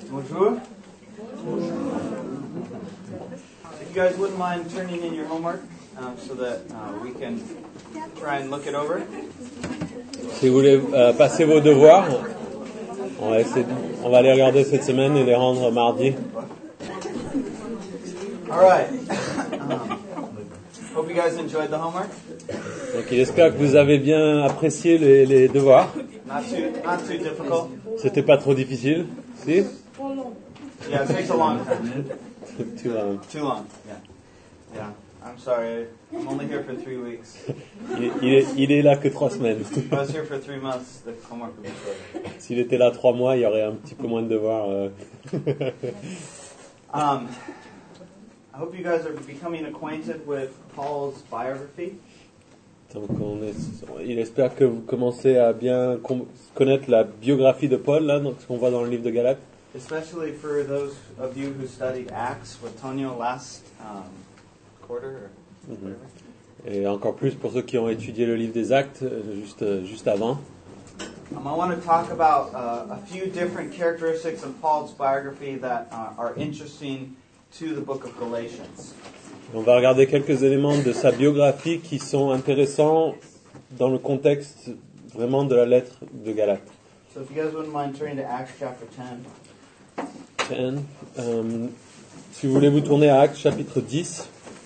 Bonjour. If you guys wouldn't mind turning in your homework so that we can try and look it over. Si vous voulez passer vos devoirs, on va les regarder cette semaine et les rendre mardi. All right. Hope you guys enjoyed the homework. Donc il espère que vous avez bien apprécié les devoirs. Not too difficult. C'était pas trop difficile, si? Yeah, it takes a long time. Too long. Too long. Yeah. I'm sorry. I'm only here for 3 weeks. Il est là que 3 semaines. If I was here for 3 months, the homework would be shorter. S'il était là 3 mois, il y aurait un petit peu moins de devoirs. I hope you guys are becoming acquainted with Paul's biography. Donc il espère que vous commencez à bien connaître la biographie de Paul, là, donc ce qu'on voit dans le livre de Galates. Especially for those of you who studied Acts with Tonio last quarter. Or whatever. Et encore plus pour ceux qui ont étudié le livre des Actes juste avant. I want to talk about a few different characteristics of Paul's biography that are interesting to the book of Galatians. On va regarder quelques éléments de sa biographie qui sont intéressants dans le contexte vraiment de la lettre de Galates. So if you guys wouldn't mind turning to Acts chapter 10. Si vous voulez vous tourner à Actes chapitre 10.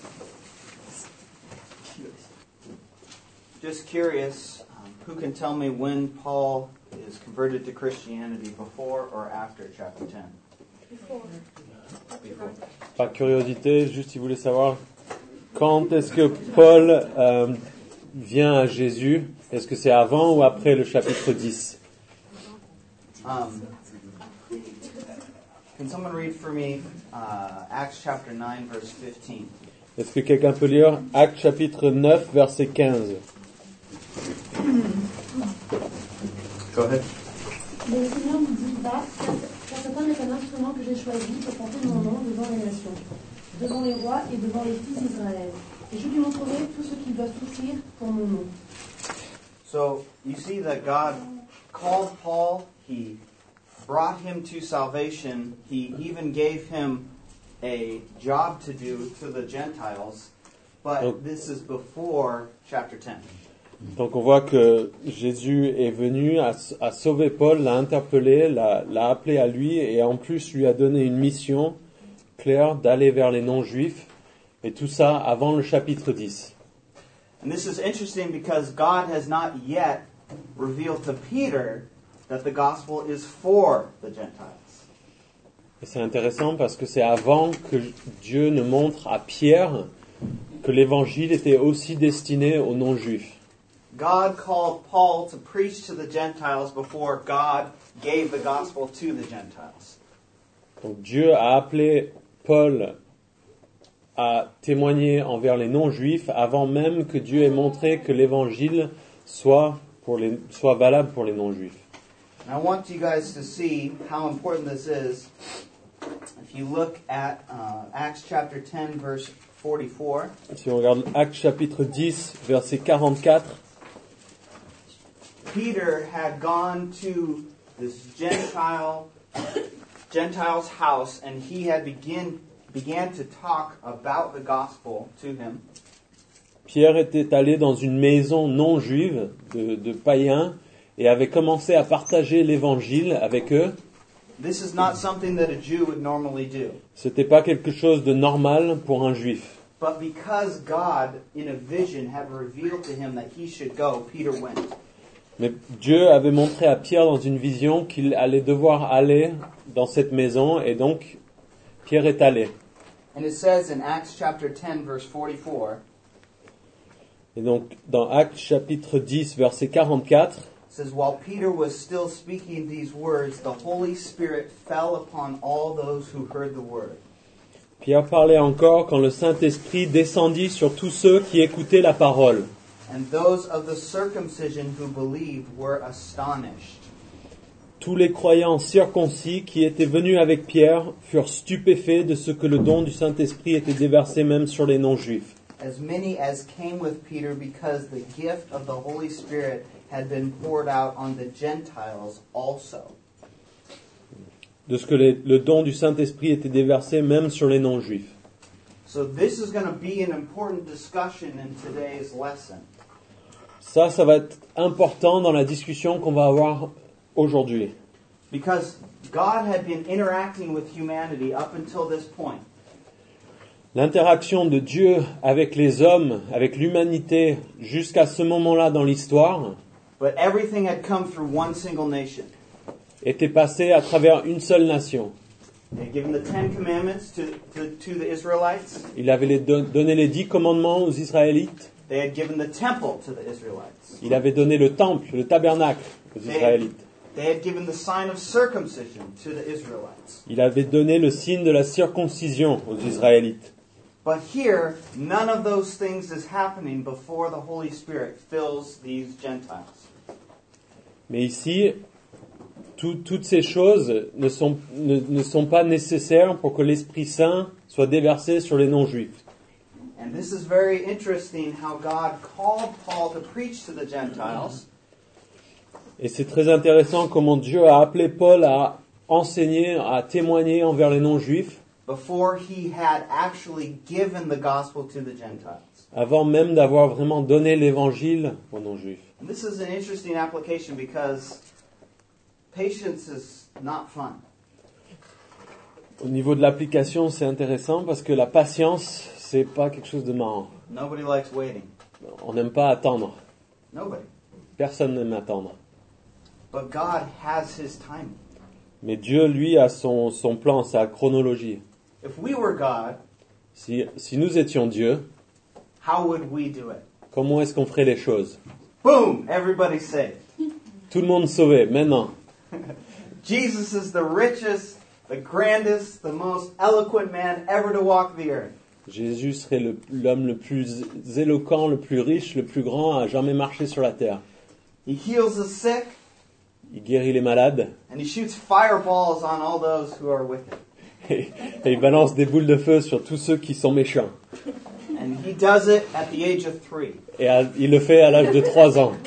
Just curious, who can tell me when Paul is converted to Christianity, before or after chapter 10? Before. Par curiosité, juste si vous voulez savoir quand est-ce que Paul vient à Jésus, est-ce que c'est avant ou après le chapitre 10? Can someone read for me Acts chapter 9 verse 15? Est-ce que quelqu'un peut lire Actes chapitre 9 verset 15? Go ahead. Mais le Seigneur nous dit, va, car cet homme est un instrument que j'ai choisi pour porter mon nom devant les nations, devant les rois et devant les fils d'Israël. Et je lui montrerai tout ce qu'ils doivent souffrir pour mon nom. So, you see that God called Paul, He brought him to salvation, He even gave him a job to do to the Gentiles, but this is before chapter 10. Donc on voit que Jésus est venu à sauver Paul, l'a interpellé, l'a appelé à lui et en plus lui a donné une mission claire d'aller vers les non-juifs et tout ça avant le chapitre 10. And this is interesting because God has not yet revealed to Peter that the gospel is for the Gentiles. Et c'est intéressant parce que c'est avant que Dieu ne montre à Pierre que l'évangile était aussi destiné aux non-juifs. God called Paul to preach to the Gentiles before God gave the gospel to the Gentiles. Donc Dieu a appelé Paul à témoigner envers les non-juifs avant même que Dieu ait montré que l'évangile soit valable pour les non-juifs. And I want you guys to see how important this is. If you look at Acts chapter 10 verse 44. Si on regarde Actes chapitre 10 verset 44. Peter had gone to this Gentile's house, and he had began to talk about the gospel to him. Pierre était allé dans une maison non juive de païens et avait commencé à partager l'évangile avec eux. This is not something that a Jew would normally do. C'était pas quelque chose de normal pour un juif. But because God, in a vision, had revealed to him that he should go, Peter went. Mais Dieu avait montré à Pierre dans une vision qu'il allait devoir aller dans cette maison et donc Pierre est allé. And it says in Acts chapter 10 verse 44. Et donc dans Actes chapitre 10 verset 44. It says, while Peter was still speaking these words, the Holy Spirit fell upon all those who heard the word. Pierre parlait encore quand le Saint-Esprit descendit sur tous ceux qui écoutaient la parole. And those of the circumcision who believed were astonished. Tous les croyants circoncis qui étaient venus avec Pierre furent stupéfaits de ce que le don du Saint-Esprit était déversé même sur les non-juifs. As many as came with Peter because the gift of the Holy Spirit had been poured out on the Gentiles also. de ce que le don du Saint-Esprit était déversé même sur les non-juifs. So this is going to be an important discussion in today's lesson. Ça va être important dans la discussion qu'on va avoir aujourd'hui. Because God had been interacting with humanity up until this point. L'interaction de Dieu avec les hommes, avec l'humanité, jusqu'à ce moment-là dans l'histoire, But everything had come through one single nation. était passée à travers une seule nation. They had given the Ten Commandments to the Israelites. Il avait donné les 10 commandements aux Israélites. They had given the temple to the Israelites. Il avait donné le temple, le tabernacle aux Israélites. They had given the sign of circumcision to the Israelites. Il avait donné le signe de la circoncision aux Israélites. But here, none of those things is happening before the Holy Spirit fills these Gentiles. Mais ici, toutes ces choses ne sont pas nécessaires pour que l'Esprit Saint soit déversé sur les non-juifs. And this is very interesting how God called Paul to preach to the Gentiles. Et c'est très intéressant comment Dieu a appelé Paul à enseigner, à témoigner envers les non-juifs, Before he had actually given the gospel to the Gentiles. avant même d'avoir vraiment donné l'évangile aux non-juifs. And this is an interesting application because patience is not fun. Au niveau de l'application, c'est intéressant parce que la patience, c'est pas quelque chose de marrant. Nobody likes waiting. On n'aime pas attendre. Nobody. Personne n'aime attendre. But God has his timing. Mais Dieu, lui, a son plan, sa chronologie. If we were God, Si nous étions Dieu, how would we do it? comment est-ce qu'on ferait les choses? Boom! Everybody's saved. Tout le monde sauvé, maintenant. Jesus is the richest, the grandest, the most eloquent man ever to walk the earth. Jésus serait l'homme le plus éloquent, le plus riche, le plus grand à jamais marcher sur la terre. He heals the sick, Il guérit les malades and he shoots fireballs on all those who are with him. et il balance des boules de feu sur tous ceux qui sont méchants. And he does it at the age of 3. Et il le fait à l'âge de 3 ans.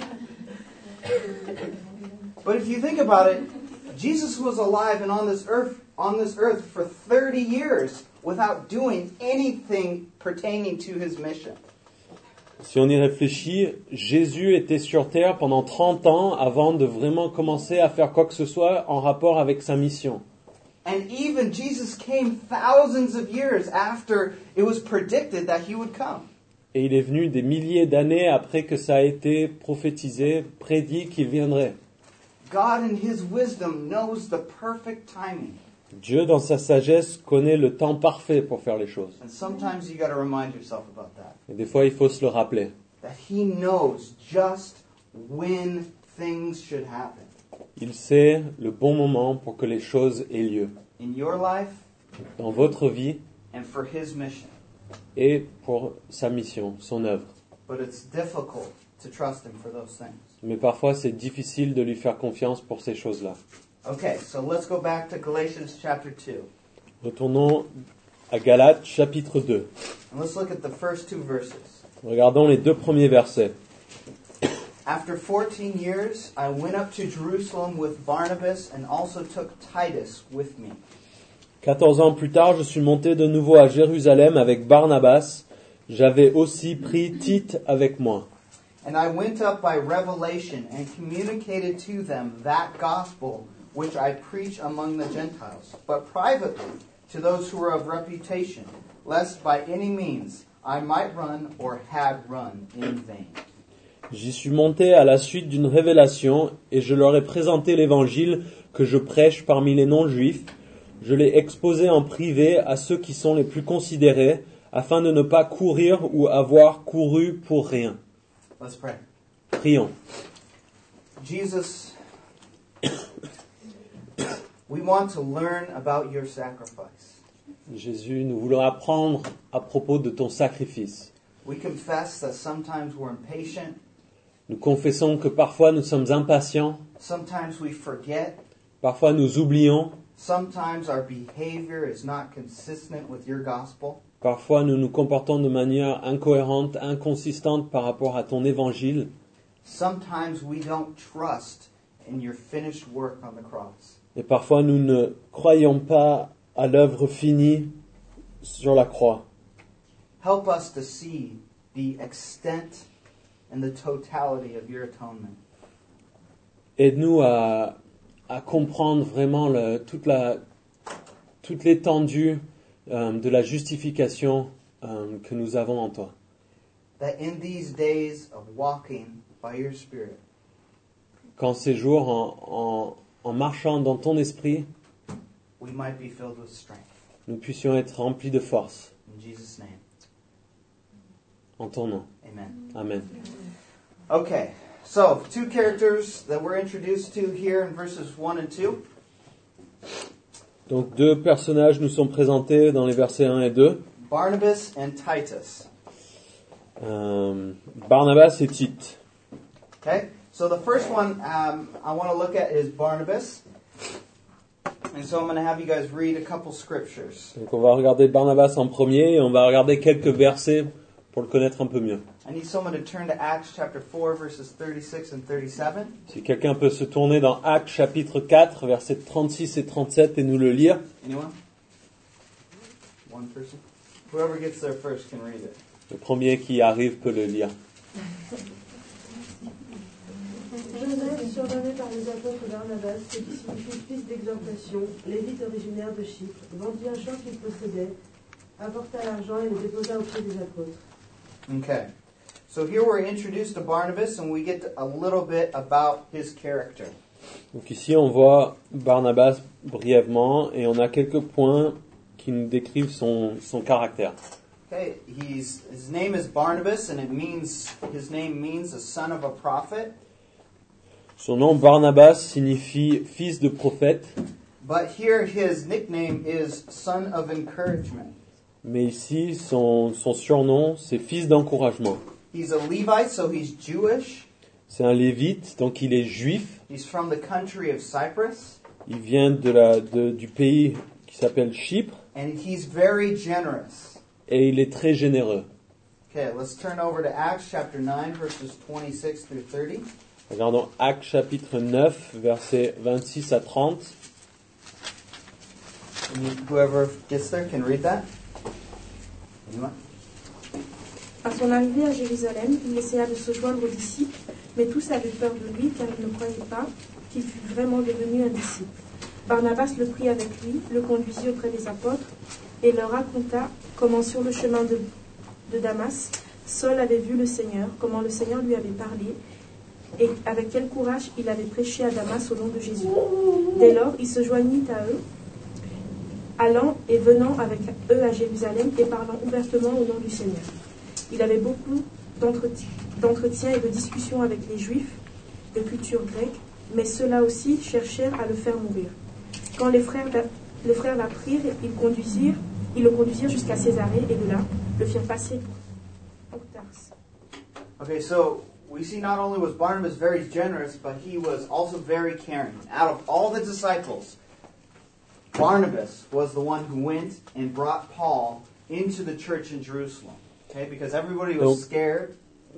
But if you think about it, Jesus was alive and on this earth for 30 years without doing anything pertaining to his mission. Si on y réfléchit, Jésus était sur terre pendant 30 ans avant de vraiment commencer à faire quoi que ce soit en rapport avec sa mission. And even Jesus came thousands of years after it was predicted that he would come. Et il est venu des milliers d'années après que ça a été prophétisé, prédit qu'il viendrait. God in his wisdom knows the perfect timing. Dieu, dans sa sagesse, connaît le temps parfait pour faire les choses. And sometimes you got to remind yourself about that. Et des fois, il faut se le rappeler. That he knows just when things should happen. Il sait le bon moment pour que les choses aient lieu. In your life Dans votre vie and for his mission. et pour sa mission, son œuvre. But it's difficult to trust him for those things. Mais parfois, c'est difficile de lui faire confiance pour ces choses-là. Okay, so let's go back to Galatians chapter 2. Retournons à Galates, chapitre 2. And let's look at the first 2 verses. Regardons les 2 premiers versets. After 14 years, I went up to Jerusalem with Barnabas and also took Titus with me. 14 ans plus tard, je suis monté de nouveau à Jérusalem avec Barnabas. J'avais aussi pris Tite avec moi. And I went up by revelation and communicated to them that gospel which I preach among the Gentiles, but privately to those who are of reputation, lest by any means I might run or had run in vain. J'y suis monté à la suite d'une révélation et je leur ai présenté l'évangile que je prêche parmi les non-juifs. Je l'ai exposé en privé à ceux qui sont les plus considérés, afin de ne pas courir ou avoir couru pour rien. Let's pray. Prions. Jesus, we want to learn about your sacrifice. Jésus, nous voulons apprendre à propos de ton sacrifice. We confess that sometimes we're impatient. Nous confessons que parfois nous sommes impatients, Sometimes we forget. parfois nous oublions, Sometimes our behavior is not consistent with your gospel. parfois nous nous comportons de manière incohérente, inconsistante par rapport à ton évangile. Sometimes we don't trust in your finished work on the cross. Et parfois, nous ne croyons pas à l'œuvre finie sur la croix. Help us to see the extent and the totality of your atonement. Aide-nous à comprendre vraiment toute l'étendue de la justification que nous avons en toi. That in these days of walking by your Spirit, Qu'en ces jours, en marchant dans ton esprit, we might be filled with strength. nous puissions être remplis de force. In Jesus' name, En ton nom. amen. Amen. Okay, so 2 characters that we're introduced to here in verses 1 and 2. Donc 2 personnages nous sont présentés dans les versets 1 et 2. Barnabas and Titus. Barnabas et Tite. Okay, so the first one I want to look at is Barnabas. And so I'm going to have you guys read a couple scriptures. Donc on va regarder Barnabas en premier et on va regarder quelques versets pour le connaître un peu mieux. I need someone to turn to Acts chapter 4, verses 36 and 37. Si quelqu'un peut se tourner dans Actes chapitre 4, versets 36 et 37 et nous le lire. Anyone? One person? Whoever gets there first can read it. Le premier qui arrive peut le lire. Joseph, surnommé par les apôtres Barnabas, ce qui signifie fils d'exhortation, lévite originaire de Chypre, vendit un champ qu'il possédait, apporta l'argent et le déposa au pied des apôtres. Okay. So here we're introduced to Barnabas and we get a little bit about his character. Donc ici on voit Barnabas brièvement et on a quelques points qui nous décrivent son caractère. Okay, his name is Barnabas and his name means a son of a prophet. Son nom Barnabas signifie fils de prophète, But here his nickname is son of encouragement. mais ici son surnom c'est fils d'encouragement. He's a Levite, so he's Jewish. C'est un lévite, donc il est juif. He's from the country of Cyprus. Il vient du pays qui s'appelle Chypre And he's very generous. et il est très généreux. Okay, let's turn over to Acts chapter 9, verses 26 through 30. Regardons Actes chapitre 9, versets 26 à 30. Whoever gets there can read that. Anyone? À son arrivée à Jérusalem, il essaya de se joindre aux disciples, mais tous avaient peur de lui car ils ne croyaient pas qu'il fût vraiment devenu un disciple. Barnabas le prit avec lui, le conduisit auprès des apôtres et leur raconta comment sur le chemin de Damas, Saul avait vu le Seigneur, comment le Seigneur lui avait parlé et avec quel courage il avait prêché à Damas au nom de Jésus. Dès lors, il se joignit à eux, allant et venant avec eux à Jérusalem et parlant ouvertement au nom du Seigneur. Il avait beaucoup d'entretiens et de discussions avec les Juifs de culture grecque, mais ceux-là aussi cherchèrent à le faire mourir. Quand les frères l'apprirent, ils le conduisirent jusqu'à Césarée et de là, le firent passer pour Tarse. Okay, so we see not only was Barnabas very generous, but he was also very caring. Out of all the disciples, Barnabas was the one who went and brought Paul into the church in Jerusalem. Okay, because everybody was scared.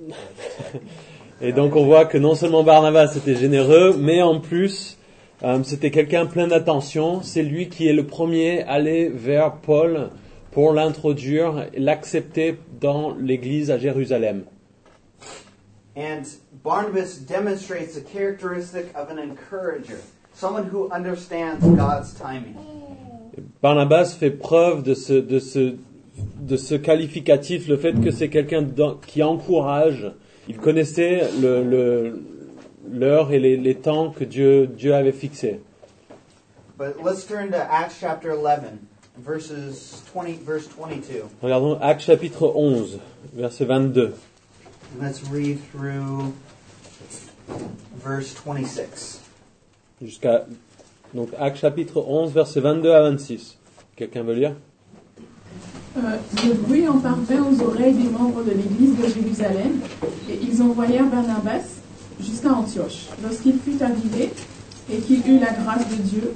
Et donc on voit que non seulement Barnabas était généreux, mais en plus c'était quelqu'un plein d'attention. C'est lui qui est le premier allé vers Paul pour l'introduire, l'accepter dans l'église à Jérusalem. And Barnabas demonstrates the characteristic of an encourager, someone who understands God's timing. Barnabas fait preuve de ce qualificatif, le fait que c'est quelqu'un qui encourage. Il connaissait l'heure et les temps que Dieu avait fixés. But let's turn to Acts chapter 11, verse 22. Regardons Actes chapitre 11, verset 22. And let's read through verse 26. Donc Actes chapitre 11, verset 22 à 26. Quelqu'un veut lire? Le bruit en parvint aux oreilles des membres de l'église de Jérusalem, et ils envoyèrent Barnabas jusqu'à Antioche. Lorsqu'il fut arrivé et qu'il eut la grâce de Dieu,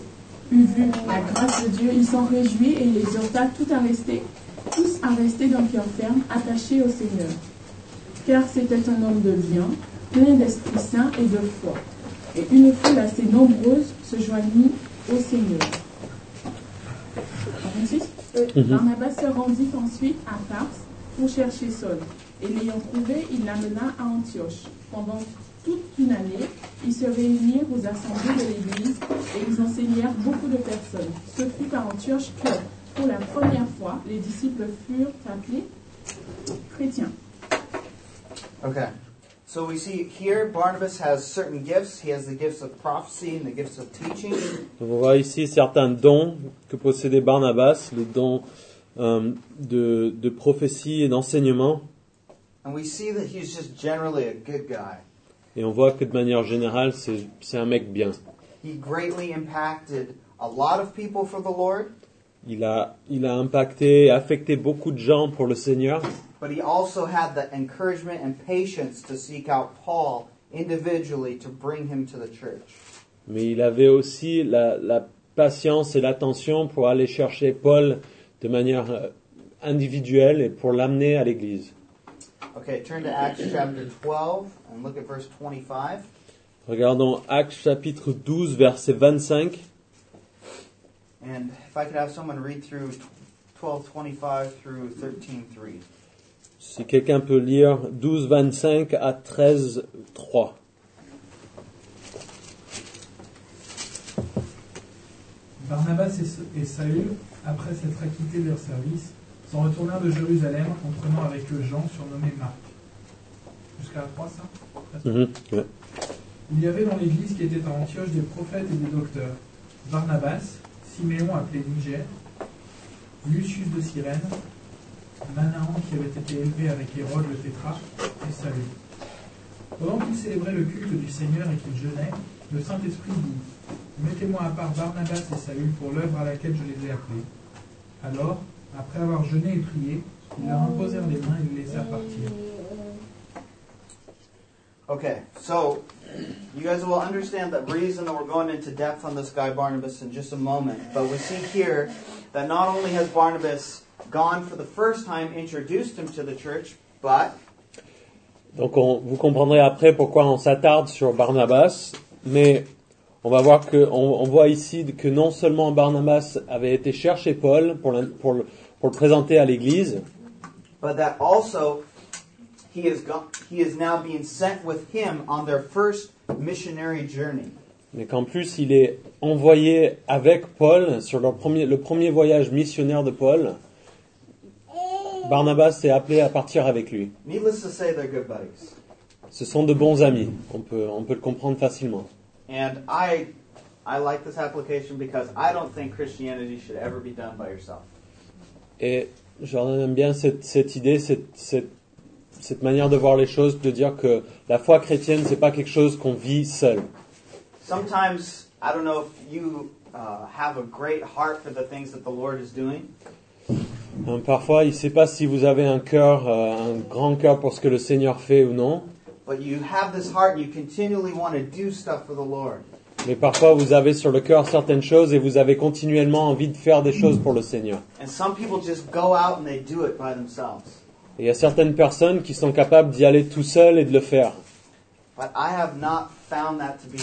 il s'en réjouit et il exhorta tous à rester d'un cœur ferme, attachés au Seigneur. Car c'était un homme de bien, plein d'Esprit Saint et de foi. Et une foule assez nombreuse se joignit au Seigneur. 46. Barnabas se rendit ensuite à Tars pour chercher Saul, et l'ayant trouvé, il l'amena à Antioche. Pendant toute une année, ils se réunirent aux assemblées de l'Église et ils enseignèrent beaucoup de personnes. Ce fut à Antioche que, pour la première fois, les disciples furent appelés chrétiens. Okay. So we see here Barnabas has certain gifts. He has the gifts of prophecy and the gifts of teaching. Donc on voit ici certains dons que possédait Barnabas, les dons de prophétie et d'enseignement. And we see that he's just generally a good guy. Et on voit que de manière générale, c'est un mec bien. He greatly impacted a lot of people for the Lord. Il a impacté et affecté beaucoup de gens pour le Seigneur. But he also had the encouragement and patience to seek out Paul individually to bring him to the church. Mais il avait aussi la patience et l'attention pour aller chercher Paul de manière individuelle et pour l'amener à l'église. Okay, turn to Acts chapter 12 and look at verse 25. Regardons Actes chapitre 12, verset 25. And if I could have someone read through 12:25 through 13:3. Si quelqu'un peut lire 12, 25 à 13, 3. Barnabas et Saül, après s'être acquittés de leur service, s'en retournèrent de Jérusalem en prenant avec eux Jean, surnommé Marc. Jusqu'à la 3, ça Ouais. Il y avait dans l'église qui était à Antioche des prophètes et des docteurs. Barnabas, Siméon appelé Niger, Lucius de Cyrène, Manaen qui avait été élevé avec Hérode le tétrarque, et Saül. Pendant qu'ils célébraient le culte du Seigneur et qu'ils jeûnaient, le Saint-Esprit dit « Mettez-moi à part Barnabas et Saül pour l'œuvre à laquelle je les ai appelés. » Alors, après avoir jeûné et prié, ils leur imposèrent les mains et les laissèrent partir. Okay, so you guys will understand the reason that we're going into depth on this guy Barnabas in just a moment. But we see here that not only has Barnabas gone for the first time, introduced him to the church, but Donc vous comprendrez après pourquoi on s'attarde sur Barnabas, mais on va voir que on voit ici que non seulement Barnabas avait été chercher Paul pour le présenter à l'église, but that also he is now being sent with him on their first missionary journey. mais qu'en plus il est envoyé avec Paul sur le premier voyage missionnaire de Paul. Barnabas est appelé à partir avec lui. Needless to say, they're good buddies. Ce sont de bons amis, on peut le comprendre facilement. And I like this application because I don't think Christianity should ever be done by yourself. Et Jordan aime bien cette idée, cette manière de voir les choses, de dire que la foi chrétienne, c'est pas quelque chose qu'on vit seul. Sometimes, I don't know if you have a great heart for the things that the Lord is doing. Parfois, il ne sait pas si vous avez un grand cœur pour ce que le Seigneur fait ou non. But you have this heart and you continually want to do stuff for the Lord. Mais parfois, vous avez sur le cœur certaines choses et vous avez continuellement envie de faire des choses pour le Seigneur. And some people just go out and they do it by themselves. Et il y a certaines personnes qui sont capables d'y aller tout seuls et de le faire. But I have not found that to be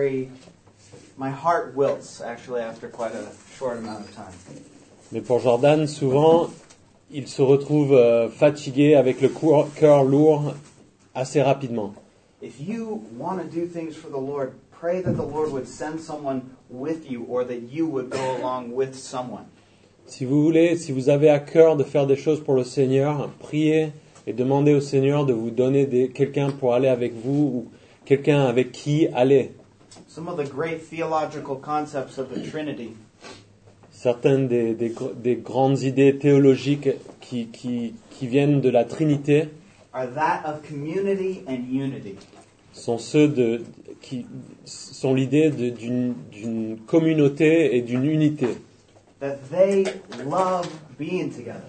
my heart wilts actually after quite a short amount of time. Mais pour Jordan, souvent, il se retrouve fatigué avec le cœur lourd assez rapidement. If you want to do things for the Lord, pray that the Lord would send someone with you or that you would go along with someone. Si vous avez à cœur de faire des choses pour le Seigneur, priez et demandez au Seigneur de vous donner quelqu'un pour aller avec vous ou quelqu'un avec qui aller. Some of the great theological concepts of the Trinity Certaines des grandes idées théologiques qui viennent de la Trinité are that of community and unity. sont qui sont l'idée d'une communauté et d'une unité. That they love being together.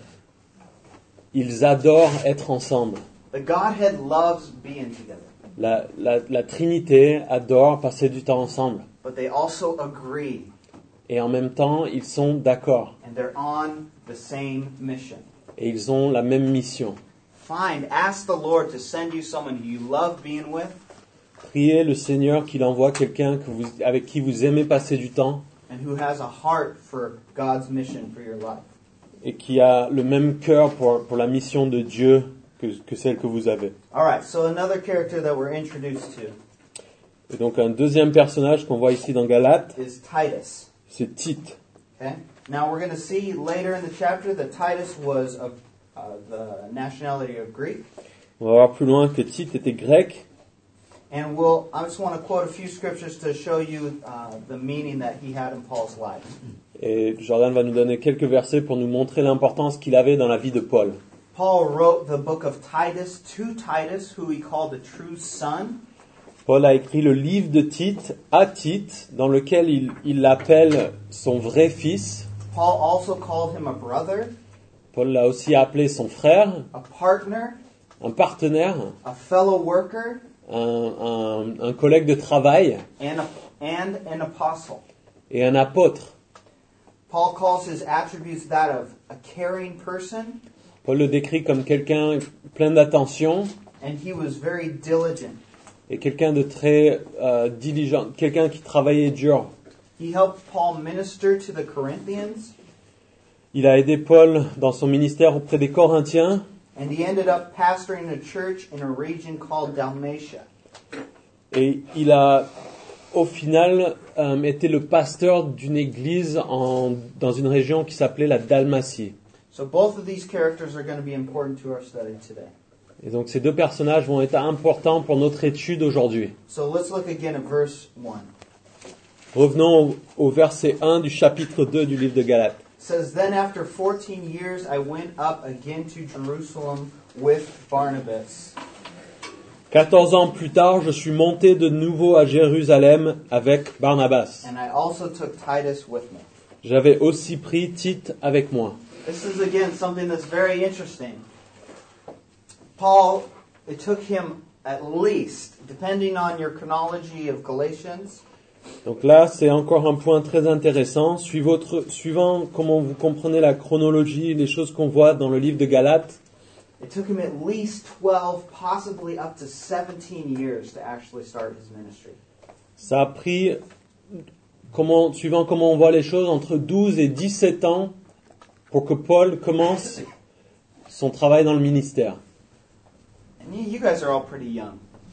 Ils adorent être ensemble. The Godhead loves being together. La Trinité adore passer du temps ensemble. But they also agree. Et en même temps, ils sont d'accord. And they're on the same mission. Et ils ont la même mission. Ask the Lord to send you someone who you love being with. Priez le Seigneur qu'il envoie quelqu'un avec qui vous aimez passer du temps. and who has a heart for God's mission for your life. et qui a le même cœur pour la mission de Dieu que celle que vous avez. All right, so another character that we're introduced to Et donc un deuxième personnage qu'on voit ici dans Galates, is Titus. c'est Tite. Okay? Now we're going to see later in the chapter that Titus was of the nationality of Greek. On va voir plus loin que Tite était grec. And I just want to quote a few scriptures to show you the meaning that he had in Paul's life. Et Jordan va nous donner quelques versets pour nous montrer l'importance qu'il avait dans la vie de Paul. Paul wrote the book of Titus to Titus, who he called a true son. Paul a écrit le livre de Tite à Tite, dans lequel il l'appelle son vrai fils. Paul also called him a brother, Paul l'a aussi appelé son frère, a partner, un partenaire, a fellow worker, un collègue de travail and an apostle. et un apôtre. Paul calls his attributes that of a caring person, Paul le décrit comme quelqu'un plein d'attention and he was very diligent. et quelqu'un de très diligent, quelqu'un qui travaillait dur. He helped Paul minister to the Corinthians, Il a aidé Paul dans son ministère auprès des Corinthiens and he ended up pastoring a church in a region called Dalmatia. et il a au final été le pasteur d'une église dans une région qui s'appelait la Dalmatie. So both of these characters are going to be important to our study today. Et donc ces deux personnages vont être importants pour notre étude aujourd'hui. So let's look again at verse 1. Revenons au verset 1 du chapitre 2 du livre de Galates. It says, Then after 14 years I went up again to Jerusalem with Barnabas. 14 ans plus tard, je suis monté de nouveau à Jérusalem avec Barnabas. And I also took Titus with me. J'avais aussi pris Tite avec moi. This is again something that's very interesting. Paul, it took him at least, depending on your chronology of Galatians, Donc là, c'est encore un point très intéressant. Suivant comment vous comprenez la chronologie, les choses qu'on voit dans le livre de Galates, it took him at least 12, possibly up to 17 years to actually start his ministry. ça a pris, suivant comment on voit les choses, entre 12 et 17 ans pour que Paul commence son travail dans le ministère. And you guys are all pretty young.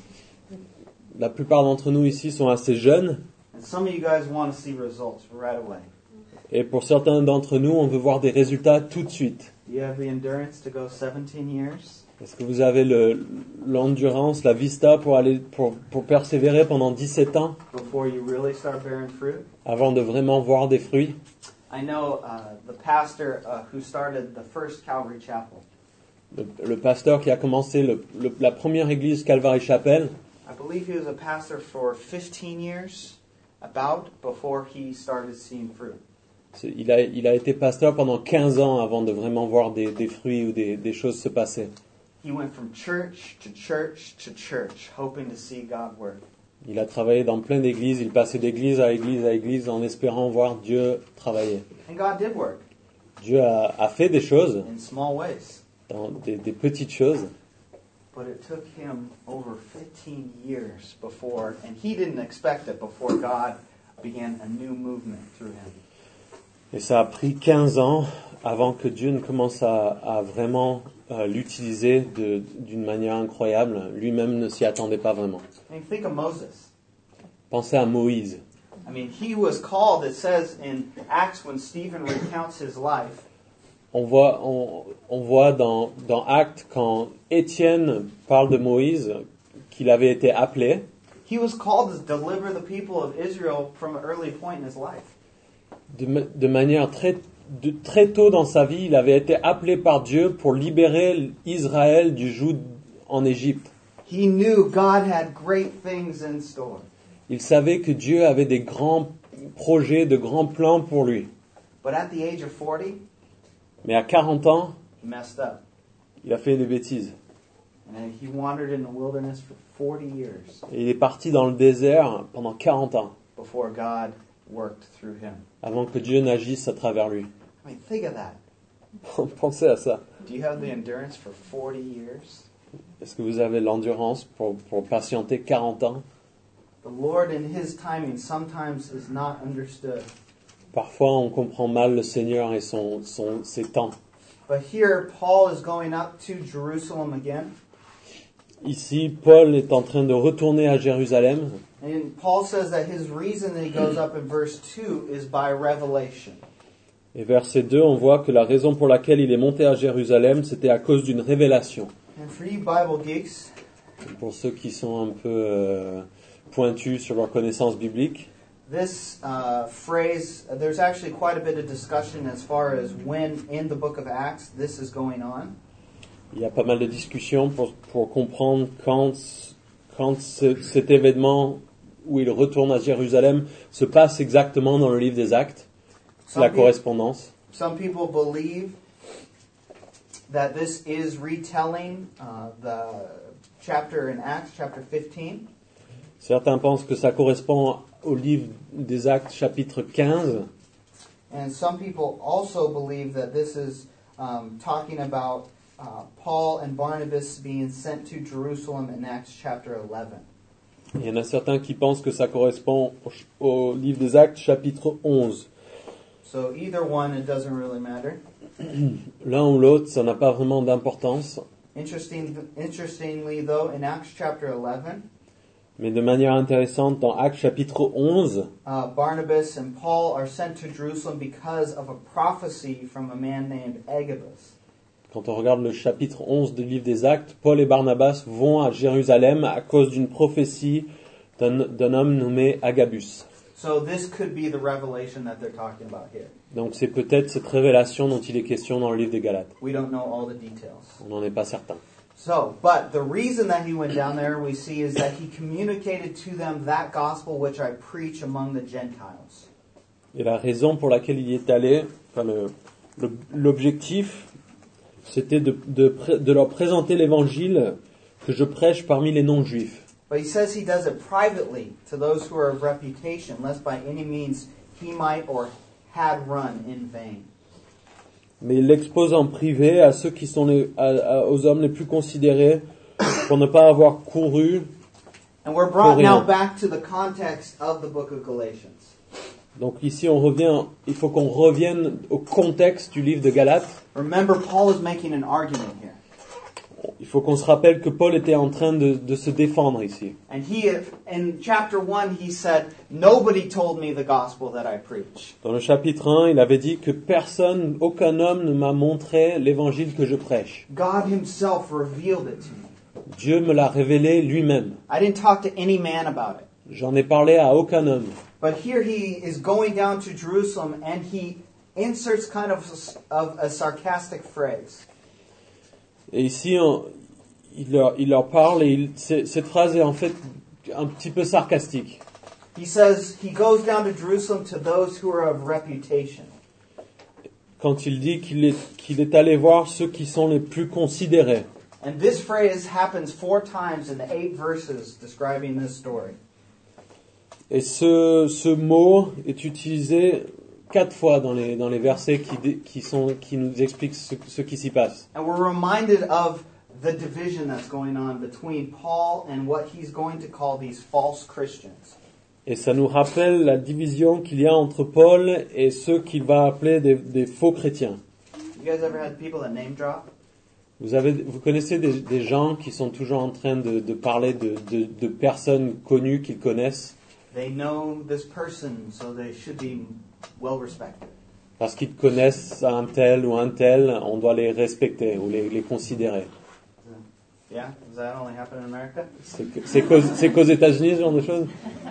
La plupart d'entre nous ici sont assez jeunes. And some of you guys want to see results right away. Et pour certains d'entre nous, on veut voir des résultats tout de suite. Do you have the endurance to go 17 years? Est-ce que vous avez l'endurance, la vista pour persévérer pendant 17 ans Before you really start bearing fruit? avant de vraiment voir des fruits? I know the pastor who started the first Calvary Chapel. Le pasteur qui a commencé la première église Calvary Chapel, I believe he was a pastor for 15 years, before he started seeing fruit. il a été pasteur pendant 15 ans avant de vraiment voir des fruits ou des choses se passer. He went from church to church to church, hoping to see God work. Il a travaillé dans plein d'églises, il passait d'église à église en espérant voir Dieu travailler. And God did work Dieu a fait des choses, in small ways. dans des petites choses, But it took him over 15 years before, and he didn't expect it, before God began a new movement through him. et ça a pris 15 ans avant que Dieu ne commence à vraiment l'utiliser d'une manière incroyable. Lui-même ne s'y attendait pas vraiment. I mean, think of Moses. Pensez à Moïse. I mean, he was called, it says in Acts when Stephen recounts his life, On voit dans Actes, quand Étienne parle de Moïse, qu'il avait été appelé, he was called to deliver the people of Israel from an early point in his life. de manière très tôt dans sa vie, il avait été appelé par Dieu pour libérer Israël du joug en Égypte. He knew God had great things in store. Il savait que Dieu avait des grands projets, de grands plans pour lui. But at the age of 40, Mais à 40 ans, he messed up. il a fait des bêtises. And he wandered in the wilderness for 40 years Et il est parti dans le désert pendant 40 ans, before God worked through him. avant que Dieu n'agisse à travers lui. I mean, think of that. Pensez à ça. Do you have the endurance for 40 years? Est-ce que vous avez l'endurance pour patienter 40 ans? The Lord in His timing sometimes is not understood. Parfois, on comprend mal le Seigneur et ses temps. But here, Paul is going up to Jerusalem again. Ici, Paul est en train de retourner à Jérusalem. And Paul says that his reason that he goes up in verse 2 is by revelation. Et verset 2, on voit que la raison pour laquelle il est monté à Jérusalem, c'était à cause d'une révélation. And for you Bible geeks, Pour ceux qui sont un peu pointus sur leur connaissance biblique, this phrase, there's actually quite a bit of discussion as far as when in the book of Acts this is going on. il y a pas mal de discussions pour comprendre quand cet événement où il retourne à Jérusalem se passe exactement dans le livre des Actes, la correspondance. Some people believe that this is retelling the chapter in Acts, chapter 15. Certains pensent que ça correspond au livre des Actes, chapitre 15. And some people also believe that this is talking about Paul and Barnabas being sent to Jerusalem in Acts chapter 11. Il y en a certains qui pensent que ça correspond au livre des Actes, chapitre 11. So either one, it doesn't really matter. L'un ou l'autre, ça n'a pas vraiment d'importance. Interestingly, though, in Acts chapter 11, Mais de manière intéressante, dans Actes chapitre 11, Barnabas and Paul are sent to Jerusalem because of a prophecy from a man named Agabus. quand on regarde le chapitre 11 du livre des Actes, Paul et Barnabas vont à Jérusalem à cause d'une prophétie d'un homme nommé Agabus. So this could be the revelation that they're talking about here. Donc c'est peut-être cette révélation dont il est question dans le livre des Galates. We don't know all the details. On n'en est pas certain. So, but the reason that he went down there, we see, is that he communicated to them that gospel which I preach among the Gentiles. Et la raison pour laquelle il y est allé, enfin l'objectif, c'était de leur présenter l'évangile que je prêche parmi les non-juifs. But he says he does it privately to those who are of reputation, lest by any means he might or had run in vain. Mais il l'expose en privé à ceux qui sont aux hommes les plus considérés pour ne pas avoir couru. And we're brought now back to the context of the book of Galatians. Donc ici il faut qu'on revienne au contexte du livre de Galates. Remember, Paul is making an argument here. Il faut qu'on se rappelle que Paul était en train de se défendre ici. And in chapter 1, he said, "Nobody told me the gospel that I preach." Dans le chapitre 1, il avait dit que aucun homme ne m'a montré l'évangile que je prêche. God himself revealed it to me. Dieu me l'a révélé lui-même. I didn't talk to any man about it. J'en ai parlé à aucun homme. But here he is going down to Jerusalem and he inserts kind of a sarcastic phrase. Et ici, il leur parle et cette phrase est en fait un petit peu sarcastique. He says he goes down to Jerusalem to those who are of reputation. Quand il dit qu'il est allé voir ceux qui sont les plus considérés. And this phrase happens 4 times in the 8 verses describing this story. Et ce mot est utilisé 4 fois dans les versets qui nous expliquent ce qui s'y passe. And we're reminded of the division that's going on between Paul and what he's going to call these false Christians. Et ça nous rappelle la division qu'il y a entre Paul et ceux qu'il va appeler des faux chrétiens. You guys ever had people that name drop? Vous connaissez des gens qui sont toujours en train de parler de personnes connues qu'ils connaissent. They know this person, so they should be well respected. Parce qu'ils connaissent un tel ou un tel, on doit les respecter ou les considérer. Yeah? Does that only happen in America? C'est qu'aux États-Unis, ce genre de choses.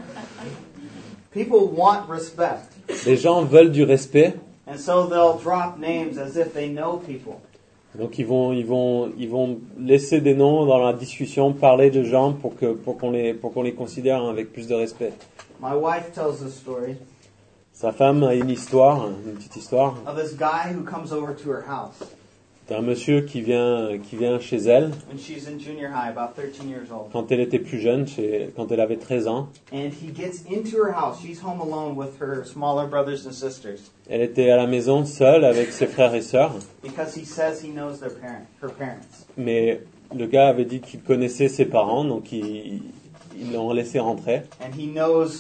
People want respect. Les gens veulent du respect. And so they'll drop names as if they know people. Donc ils vont laisser des noms dans la discussion, parler de gens pour qu'on les considère avec plus de respect. My wife tells this story. Sa femme a une petite histoire Of this guy who comes over to her house. d'un monsieur qui vient chez elle When she's in junior high, about 13 years old. quand elle était plus jeune, quand elle avait 13 ans. And he gets into her house. She's home alone with her smaller brothers and sisters. Elle était à la maison seule avec ses frères et sœurs. Because he says he knows her parents. Mais le gars avait dit qu'il connaissait ses parents, donc ils l'ont laissé rentrer. And he knows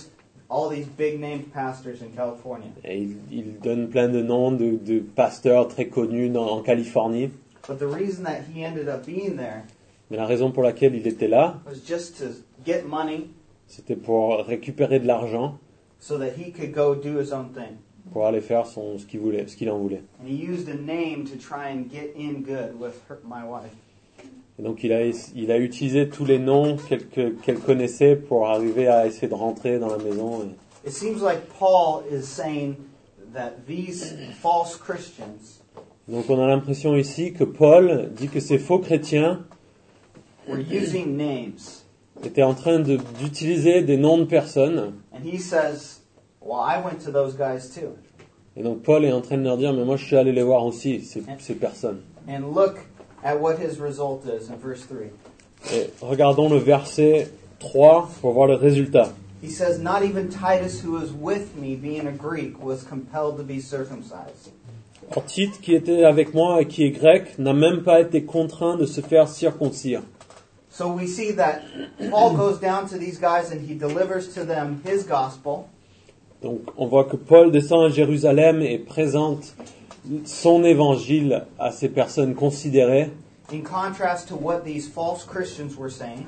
all these big named pastors in California. Et il donne plein de noms de pasteurs très connus en Californie. But the reason that he ended up being there Mais la raison pour laquelle il était là, was just to get money c'était pour récupérer de l'argent, so that he could go do his own thing. pour aller faire ce qu'il en voulait. And he used a name to try and get in good with my wife. Et donc il a utilisé tous les noms qu'elle connaissait pour arriver à essayer de rentrer dans la maison. It seems like Paul is saying that these false Christians Donc on a l'impression ici que Paul dit que ces faux chrétiens were using names. étaient en train d'utiliser des noms de personnes. And he says, well, I went to those guys too. Et donc Paul est en train de leur dire, mais moi je suis allé les voir aussi, ces personnes. And look at what his result is in verse 3. Et regardons le verset 3 pour voir le résultat. He says, not even Titus, who was with me, being a Greek, was compelled to be circumcised. Or Tite, qui était avec moi et qui est grec, n'a même pas été contraint de se faire circoncire. So we see that Paul goes down to these guys and he delivers to them his gospel. Donc on voit que Paul descend à Jérusalem et présente son évangile à ces personnes considérées, In contrast to what these false Christians were saying,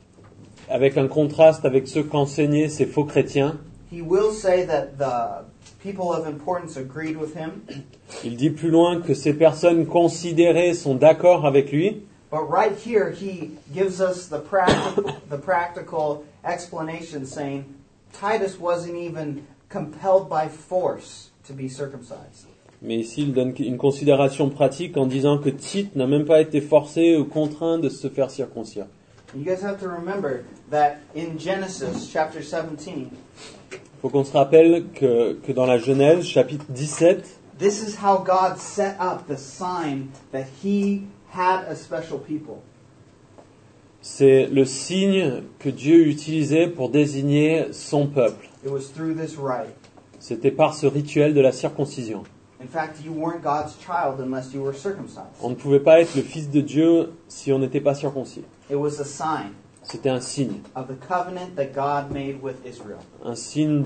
avec un contraste avec ce qu'enseignaient ces faux chrétiens. he will say that the people of importance agreed with him. Il dit plus loin que ces personnes considérées sont d'accord avec lui. But right here, he gives us the practical explanation saying Titus wasn't even compelled by force to be circumcised. Mais ici, il donne une considération pratique en disant que Tite n'a même pas été forcé ou contraint de se faire circoncire. You guys have to remember that in Genesis chapter 17, Il faut qu'on se rappelle que dans la Genèse, chapitre 17, this is how God set up the sign that he had a special people. c'est le signe que Dieu utilisait pour désigner son peuple. It was through this rite. C'était par ce rituel de la circoncision. In fact, you weren't God's child unless you were circumcised. On ne pouvait pas être le fils de Dieu si on n'était pas circoncis. It was a sign C'était un signe. of the covenant that God made with Israel. Un signe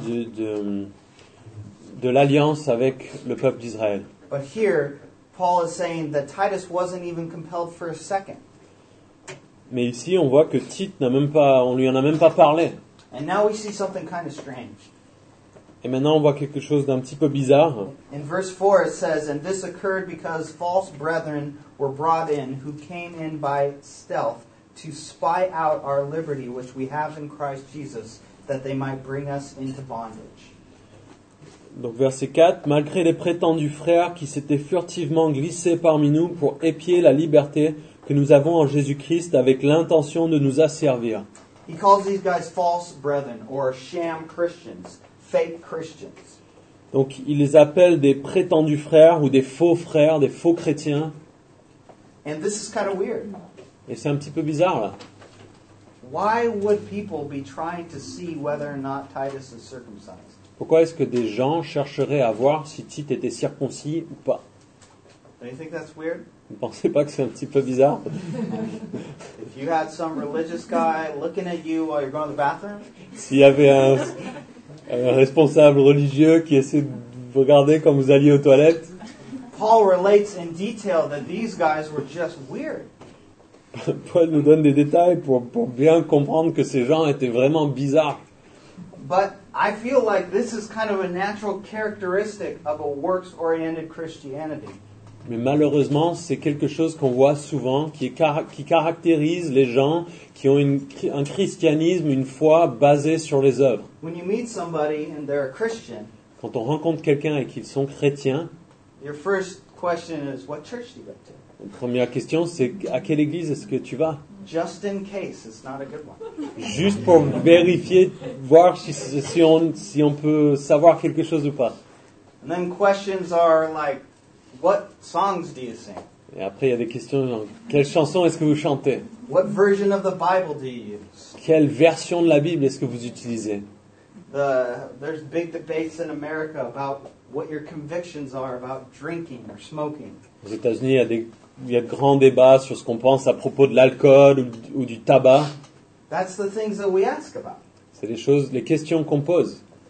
de l'alliance avec le peuple d'Israël. But here, Paul is saying that Titus wasn't even compelled for a second. Mais ici, on voit que Tite on lui en a même pas parlé. And now we see something kind of strange. Et maintenant, on voit quelque chose d'un petit peu bizarre. In verse 4 it says, and this occurred because false brethren were brought in, who came in by stealth to spy out our liberty which we have in Christ Jesus, that they might bring us into bondage. Donc verset 4, malgré les prétendus frères qui s'étaient furtivement glissés parmi nous pour épier la liberté que nous avons en Jésus-Christ avec l'intention de nous asservir. He calls these guys false brethren, or sham Christians, fake Christians. Donc il les appelle des prétendus frères ou des faux chrétiens. And this is kind of weird. Et c'est un petit peu bizarre là. Why would people be trying to see whether or not Titus is circumcised? Pourquoi est-ce que des gens chercheraient à voir si Tite était circoncis ou pas? Do you think that's weird? Vous ne pensez pas que c'est un petit peu bizarre? If you had some religious guy looking at you while you're going to the bathroom, S'il y avait un responsable religieux qui essaie de vous regarder quand vous alliez aux toilettes, Paul relates in detail that these guys were just weird. Paul nous donne des détails pour bien comprendre que ces gens étaient vraiment bizarres. But I feel like this is kind of a natural characteristic of a works-oriented Christianity. Mais malheureusement, c'est quelque chose qu'on voit souvent, qui caractérise les gens qui ont un christianisme, une foi basée sur les œuvres. When you meet somebody and they're a Christian, Quand on rencontre quelqu'un et qu'ils sont chrétiens, your first question is, what church do you go to? la première question, c'est à quelle église est-ce que tu vas? Just in case it's not a good one. Juste pour vérifier, voir si on peut savoir quelque chose ou pas. And then questions are like, what songs do you sing? Et après, il y a des questions genre, quelle chanson est-ce que vous chantez? What version of the Bible do you use? Quelle version de la Bible est-ce que vous utilisez? There's big debates in America about what your convictions are about drinking or smoking. Aux États-Unis, il y a de grands débats sur ce qu'on pense à propos de l'alcool ou du tabac. That's the things that we ask about. C'est les questions qu'on pose.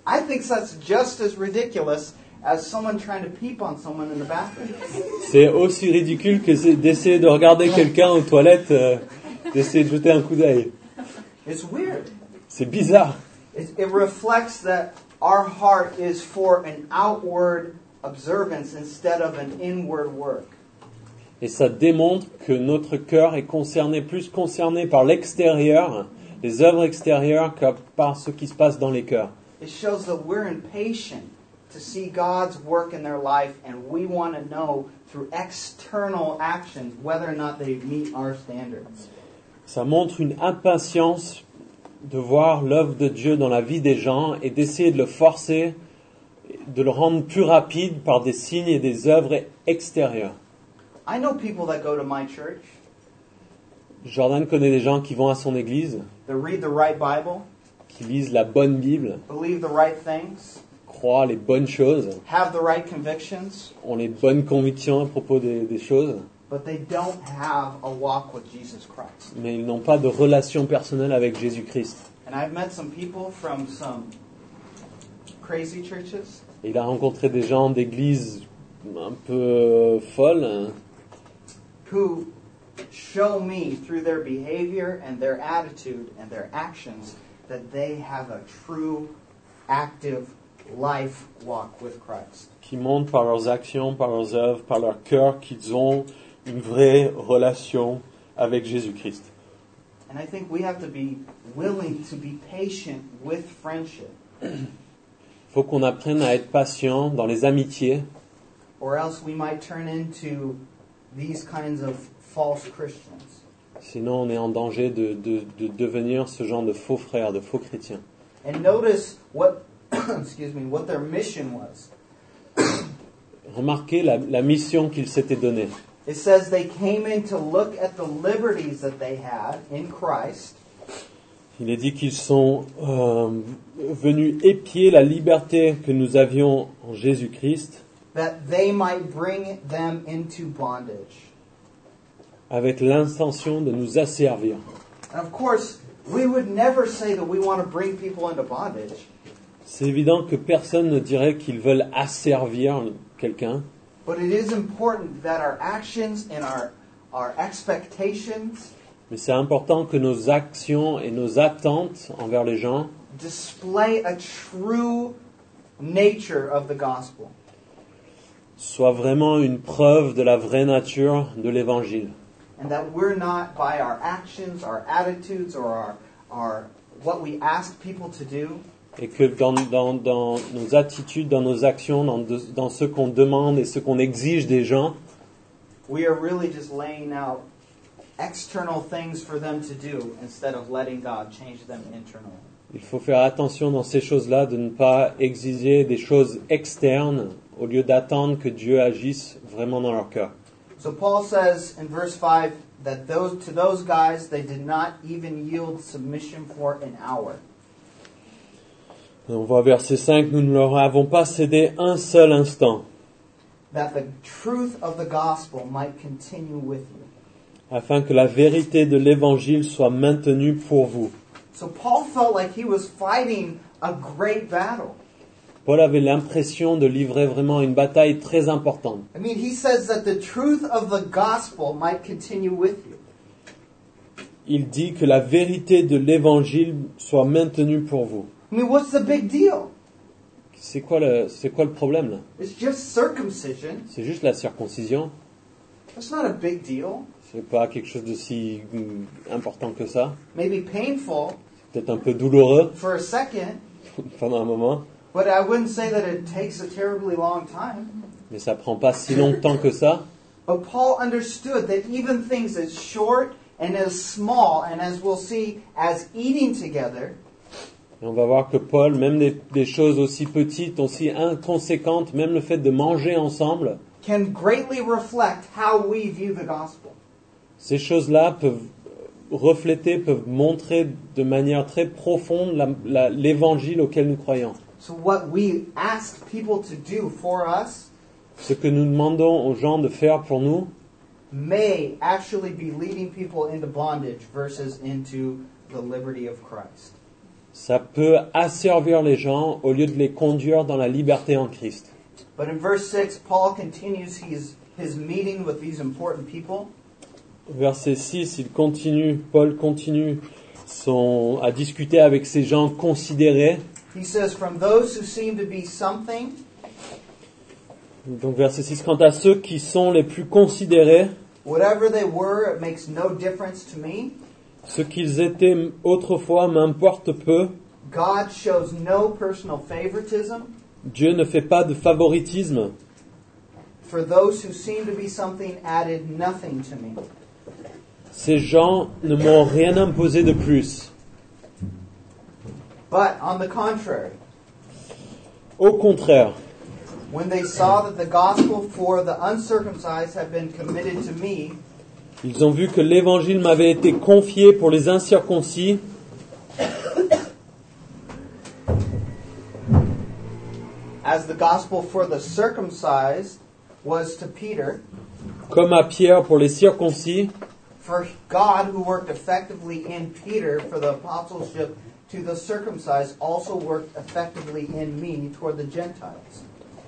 I think that's just as ridiculous as someone trying to peep on someone in the bathroom. C'est aussi ridicule que d'essayer de regarder quelqu'un aux toilettes, d'essayer de jeter un coup d'œil. It's weird. C'est bizarre. It reflects that our heart is for an outward observance instead of an inward work. Et ça démontre que notre cœur est plus concerné par l'extérieur, les œuvres extérieures, que par ce qui se passe dans les cœurs. It shows that we're impatient to see God's work in their life, and we want to know through external actions whether or not they meet our standards. Ça montre une impatience de voir l'œuvre de Dieu dans la vie des gens et d'essayer de le forcer, de le rendre plus rapide par des signes et des œuvres extérieures. I know people that go to my church, Jordan connaît des gens qui vont à son église, that read the right Bible, qui lisent la bonne Bible, believe the right things, croient les bonnes choses, have the right convictions, ont les bonnes convictions à propos des choses, but they don't have a walk with Jesus Christ. mais ils n'ont pas de relation personnelle avec Jésus-Christ. And I've met some people from some crazy churches Et il a rencontré des gens d'églises un peu folles, hein, who show me through their behavior and their attitude and their actions that they have a true, active life walk with Christ. qui montrent par leurs actions, par leurs œuvres, par leur cœur qu'ils ont une vraie relation avec Jésus-Christ. And I think we have to be willing to be patient with friendship, Il faut qu'on apprenne à être patient dans les amitiés, or else we might turn into these kinds of false Christians. sinon on est en danger de devenir ce genre de faux frères, de faux chrétiens. And notice what, what their mission was. Remarquez la mission qu'ils s'étaient donnée. It says they came in to look at the liberties that they had in Christ, Il est dit qu'ils sont venus épier la liberté que nous avions en Jésus-Christ that they might bring them into bondage. avec l'intention de nous asservir. And of course, we would never say that we want to bring people into bondage. C'est évident que personne ne dirait qu'ils veulent asservir quelqu'un, But it is important that our actions and our expectations mais c'est important que nos actions et nos attentes envers les gens display a true nature of the gospel. soient vraiment une preuve de la vraie nature de l'Évangile. And that we're not, by our actions, our attitudes, or our what we ask people to do, Et que dans nos attitudes, dans nos actions, dans ce qu'on demande et ce qu'on exige des gens, we are really just laying out external things for them to do instead of letting God change them internally. il faut faire attention dans ces choses-là de ne pas exiger des choses externes au lieu d'attendre que Dieu agisse vraiment dans leur cœur. So Paul says in verse 5 that to those guys they did not even yield submission for an hour. Et on voit verset 5, nous ne leur avons pas cédé un seul instant, That the truth of the gospel might continue with you. afin que la vérité de l'Évangile soit maintenue pour vous. So Paul felt like he was fighting a great battle. Paul avait l'impression de livrer vraiment une bataille très importante. I mean, he says that the truth of the gospel might continue with you. Il dit que la vérité de l'Évangile soit maintenue pour vous. I mean, what's the big deal? C'est quoi le problème là? It's just circumcision. C'est juste la circoncision. That's not a big deal. C'est pas quelque chose de si important que ça. Maybe painful Peut-être un peu douloureux for a second, pendant un moment, but I wouldn't say that it takes a terribly long time. mais ça prend pas si longtemps que ça. But Paul understood that even things as short and as small, and as we'll see, as eating together, Et on va voir que Paul, même des choses aussi petites, aussi inconséquentes, même le fait de manger ensemble, can greatly reflect how we view the gospel. ces choses-là peuvent refléter, peuvent montrer de manière très profonde l'évangile auquel nous croyons. So what we ask people to do for us Ce que nous demandons aux gens de faire pour nous may actually be leading people into bondage versus into the liberty of Christ. ça peut asservir les gens au lieu de les conduire dans la liberté en Christ. But in verse 6, Paul continues his meeting with these important people. Verset 6, Paul continue à discuter avec ces gens considérés. He says, from those who seem to be something, Donc verset 6, quant à ceux qui sont les plus considérés, whatever they were, it makes no difference to me. ce qu'ils étaient autrefois m'importe peu. God shows no personal favoritism. Dieu ne fait pas de favoritisme. For those who seem to be something added nothing to me. Ces gens ne m'ont rien imposé de plus. But on the contrary, Au contraire, when they saw that the gospel for the uncircumcised had been committed to me, ils ont vu que l'évangile m'avait été confié pour les incirconcis, as the gospel for the circumcised was to Peter, comme à Pierre pour les circoncis, for God who worked effectively in Peter for the apostleship to the circumcised also worked effectively in me toward the Gentiles.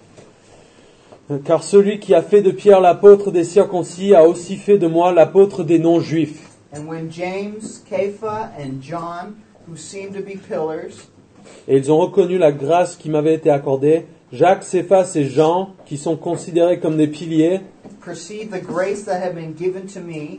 car celui qui a fait de Pierre l'apôtre des circoncis a aussi fait de moi l'apôtre des non-juifs. And when James, Kepha, and John, who seemed to be pillars, Et ils ont reconnu la grâce qui m'avait été accordée, Jacques, Céphas et Jean, qui sont considérés comme des piliers, perceived the grace that had been given to me,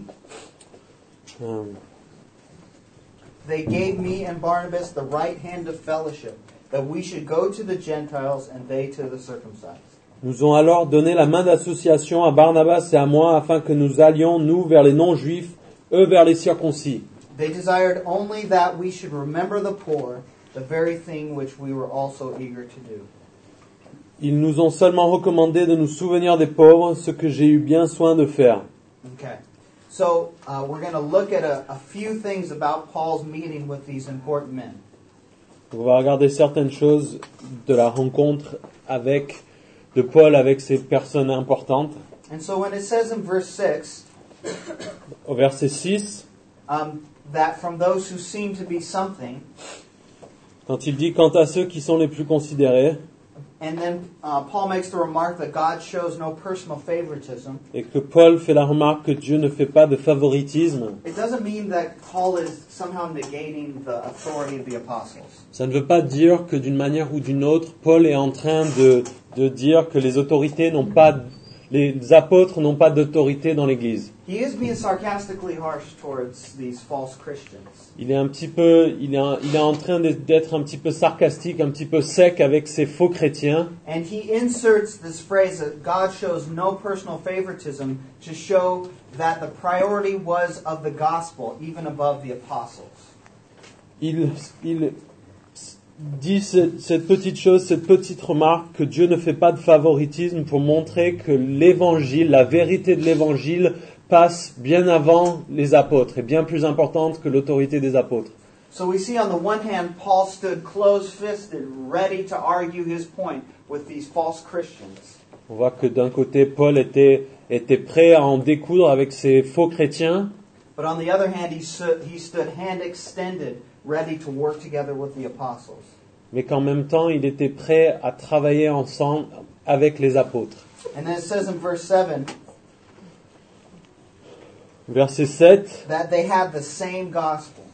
they gave me and Barnabas the right hand of fellowship, that we should go to the Gentiles and they to the circumcised. nous ont alors donné la main d'association à Barnabas et à moi afin que nous allions, nous, vers les non-juifs, eux vers les circoncis. They desired only that we should remember the poor, the very thing which we were also eager to do. Ils nous ont seulement recommandé de nous souvenir des pauvres, ce que j'ai eu bien soin de faire. Okay. So we're going to look at a few things about Paul's meeting with these important men. On va regarder certaines choses de la rencontre de Paul avec ces personnes importantes. And so when it says in verse 6, Au verset 6, that from those who seem to be something, quand il dit « Quant à ceux qui sont les plus considérés », and then Paul makes the remark that God shows no personal favoritism, et que Paul fait la remarque que Dieu ne fait pas de favoritisme, it doesn't mean that Paul is somehow negating the authority of the apostles. ça ne veut pas dire que d'une manière ou d'une autre, Paul est en train de dire que les apôtres n'ont pas d'autorité dans l'Église. He is being sarcastically harsh towards these false Christians. Il est en train d'être un petit peu sarcastique, un petit peu sec avec ces faux chrétiens. And he inserts this phrase that God shows no personal favoritism to show that the priority was of the gospel, even above the apostles. Il dit cette petite chose, cette petite remarque que Dieu ne fait pas de favoritisme pour montrer que l'évangile, la vérité de l'évangile passe bien avant les apôtres, est bien plus importante que l'autorité des apôtres. So we see on the one hand, Paul stood close-fisted, ready to argue his point with these false Christians. On voit que d'un côté, Paul était prêt à en découdre avec ces faux chrétiens, But on the other hand, he stood hand extended, ready to work together with the apostles. mais qu'en même temps, il était prêt à travailler ensemble avec les apôtres. And then it says in verse 7 Verset 7, that they had the same gospel.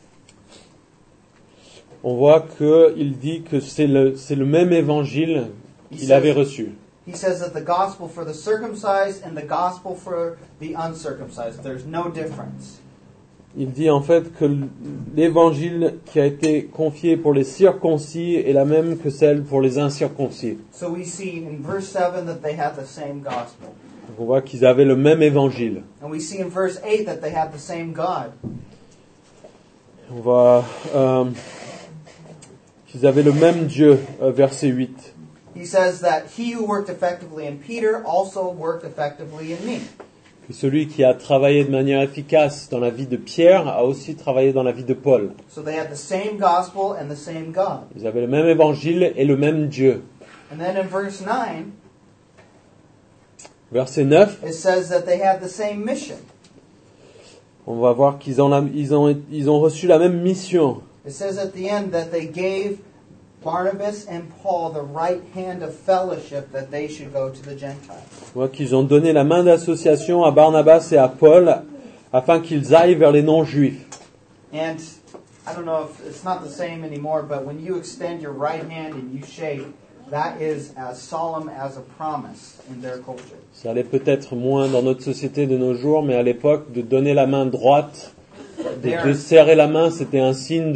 on voit qu'il dit que c'est le même évangile qu'il avait reçu. He says that the gospel for the circumcised and the gospel for the uncircumcised, there's no difference. Il dit en fait que l'évangile qui a été confié pour les circoncis est la même que celle pour les incirconcis. So we see in verse 7 that they had the same gospel. Donc on voit qu'ils avaient le même évangile. And we see in verse 8 that they had the same God. On voit qu'ils avaient le même Dieu, verset 8. He says that he who worked effectively in Peter also worked effectively in me. Que celui qui a travaillé de manière efficace dans la vie de Pierre a aussi travaillé dans la vie de Paul. So they had the same gospel and the same God. Ils avaient le même évangile et le même Dieu. And then in verse 9, Verset 9, it says that they had the same mission. on va voir qu'ils ont reçu la même mission. It says at the end that they gave Barnabas and Paul the right hand of fellowship that they should go to the Gentiles. On voit qu'ils ont donné la main d'association à Barnabas et à Paul afin qu'ils aillent vers les non-juifs. And I don't know if it's not the same anymore, but when you extend your right hand and you shake, that is as solemn as a promise in their culture. Ça allait peut-être moins dans notre société de nos jours, mais à l'époque, de donner la main droite, de serrer la main, c'était un signe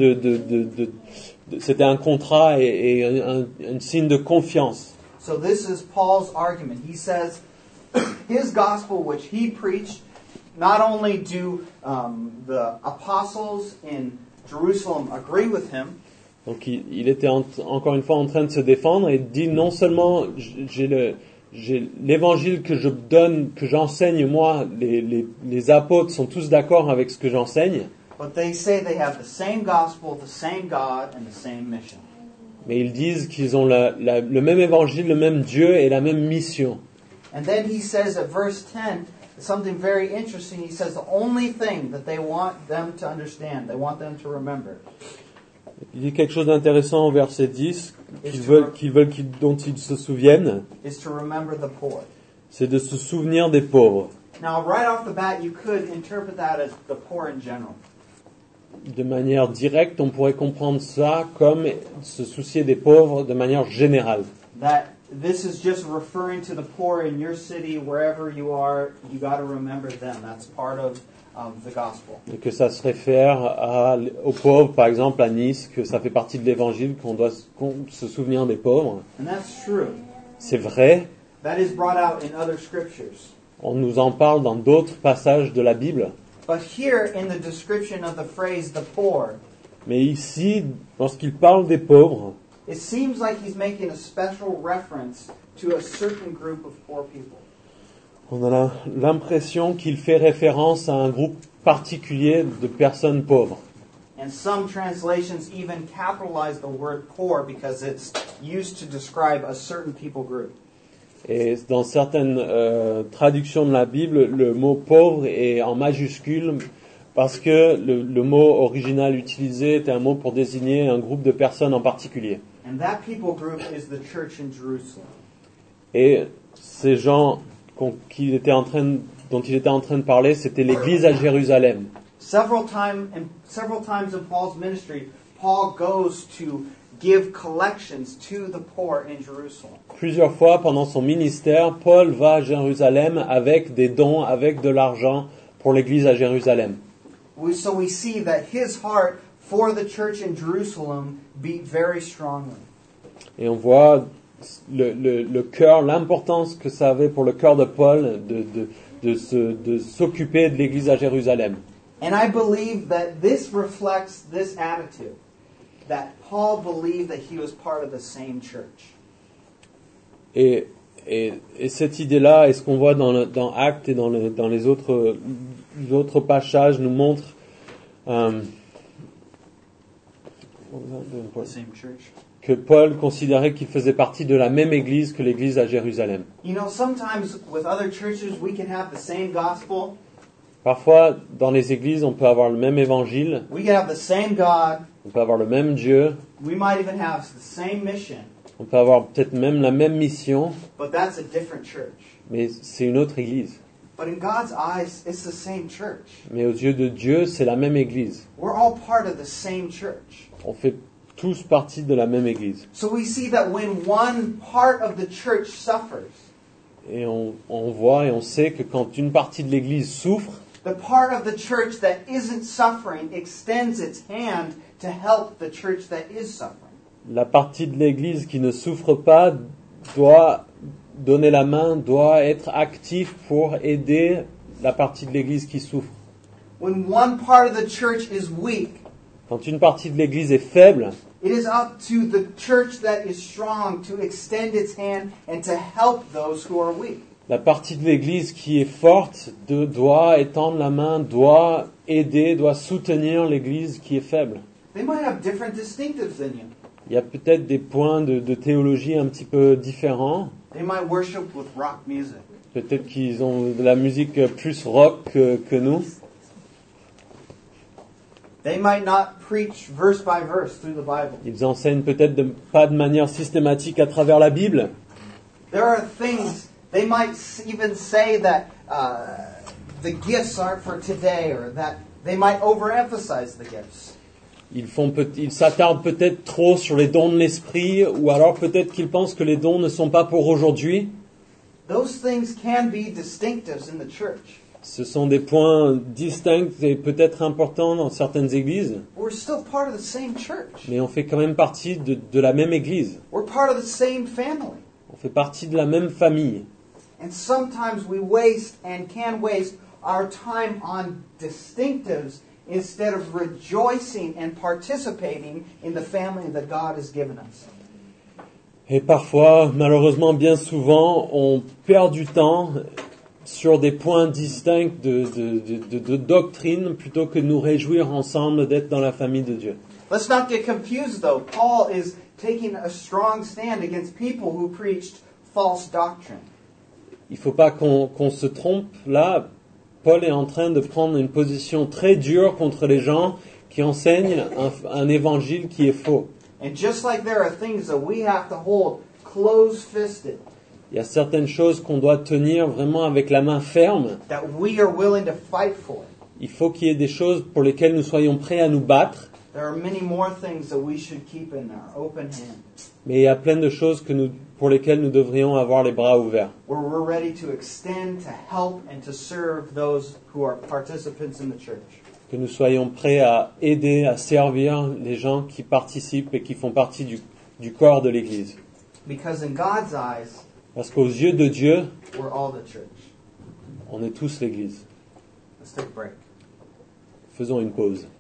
c'était un contrat et un signe de confiance. So this is Paul's argument. He says his gospel, which he preached, not only do the apostles in Jerusalem agree with him, Donc il était encore une fois en train de se défendre et dit non seulement j'ai l'évangile que je donne, que j'enseigne moi, les apôtres sont tous d'accord avec ce que j'enseigne. but they say they have the same gospel, the same God, and the same mission. Mais ils disent qu'ils ont le même évangile, le même Dieu et la même mission. And then he says at verse 10, something very interesting. He says the only thing that they want them to understand, they want them to remember, Il dit quelque chose d'intéressant au verset 10 dont ils se souviennent, is to remember the poor. c'est de se souvenir des pauvres. Now, right off the bat, you could interpret that as the poor in general. De manière directe, on pourrait comprendre ça comme se soucier des pauvres de manière générale. That this is just referring to the poor in your city, wherever you are, you got to remember them. That's part of the gospel. Et que ça se réfère aux pauvres, par exemple à Nice, que ça fait partie de l'évangile, qu'on doit se souvenir des pauvres. And that's true. C'est vrai, That is brought out in other scriptures. on nous en parle dans d'autres passages de la Bible. But here, in the description of the phrase the poor, Mais ici, lorsqu'il parle des pauvres, it seems like he's making a special reference to a certain group of poor people. on a l'impression qu'il fait référence à un groupe particulier de personnes pauvres. And some translations even capitalize the word poor because it's used to describe a certain people group. Et dans certaines traductions de la Bible, le mot pauvre est en majuscule parce que le mot original utilisé était un mot pour désigner un groupe de personnes en particulier. And that people group is the church in Jerusalem. Et ces gens dont il était en train de parler, c'était l'Église à Jérusalem. Several times in Paul's ministry, Paul goes to give collections to the poor in Jerusalem. Plusieurs fois pendant son ministère, Paul va à Jérusalem avec des dons, avec de l'argent pour l'Église à Jérusalem. So we see that his heart for the church in Jerusalem beat very strongly. Et on voit le cœur, l'importance que ça avait pour le cœur de Paul de s'occuper de l'Église à Jérusalem. And I believe that this reflects this attitude, that Paul believed that he was part of the same church. Et cette idée-là, et ce qu'on voit dans Actes et dans les autres passages, nous montre The same church. que Paul considérait qu'il faisait partie de la même église que l'église à Jérusalem. You know, sometimes with other churches we can have the same gospel, Parfois, dans les églises, on peut avoir le même évangile, we can have the same God, on peut avoir le même Dieu, we might even have the same mission, on peut avoir peut-être même la même mission, but that's a different church. mais c'est une autre église. But in God's eyes, it's the same church. Mais aux yeux de Dieu, c'est la même église. We're all part of the same church. On fait tous partie de la même église. So we see that when one part of the church suffers, Et on voit et on sait que quand une partie de l'église souffre, the part of the church that isn't suffering extends its hand to help the church that is suffering. la partie de l'église qui ne souffre pas doit donner la main, doit être actif pour aider la partie de l'église qui souffre. When one part of the church is weak, Quand une partie de l'église est faible, it is up to the church that is strong to extend its hand and to help those who are weak. la partie de l'église qui est forte doit étendre la main, doit aider, doit soutenir l'église qui est faible. They might have different distinctives than you. Il y a peut-être des points de théologie un petit peu différents. They might worship with rock music. Peut-être qu'ils ont de la musique plus rock que nous. They might not preach verse by verse through the Bible. Ils enseignent peut-être pas de manière systématique à travers la Bible. There are things, they might even say that the gifts aren't for today, or that they might overemphasize the gifts. Ils s'attardent peut-être trop sur les dons de l'esprit, ou alors peut-être qu'ils pensent que les dons ne sont pas pour aujourd'hui. Those things can be distinctives in the church. Ce sont des points distincts et peut-être importants dans certaines églises, We're still part of the same church. mais on fait quand même partie de la même église. We're part of the same family. On fait partie de la même famille. And sometimes we waste and can waste our time on distinctives instead of rejoicing and participating in the family that God has given us. Et parfois, malheureusement, bien souvent, on perd du temps sur des points distincts de doctrine plutôt que de nous réjouir ensemble d'être dans la famille de Dieu. Let's not get confused, though. Paul is taking a strong stand against people who preached false doctrine. Il ne faut pas qu'on se trompe. Là, Paul est en train de prendre une position très dure contre les gens qui enseignent un évangile qui est faux. And just like there are things that we have to hold close-fisted, Il y a certaines choses qu'on doit tenir vraiment avec la main ferme. that we are willing to fight for, Il faut qu'il y ait des choses pour lesquelles nous soyons prêts à nous battre. there are many more things that we should keep in our open hand, Mais il y a plein de choses pour lesquelles nous devrions avoir les bras ouverts. where we're ready to extend, to help, and to serve those who are participants in the church. Que nous soyons prêts à aider, à servir les gens qui participent et qui font partie du corps de l'Église. Because in God's eyes, Parce qu'aux yeux de Dieu, we're all the church. on est tous l'Église. Let's take a break. Faisons une pause.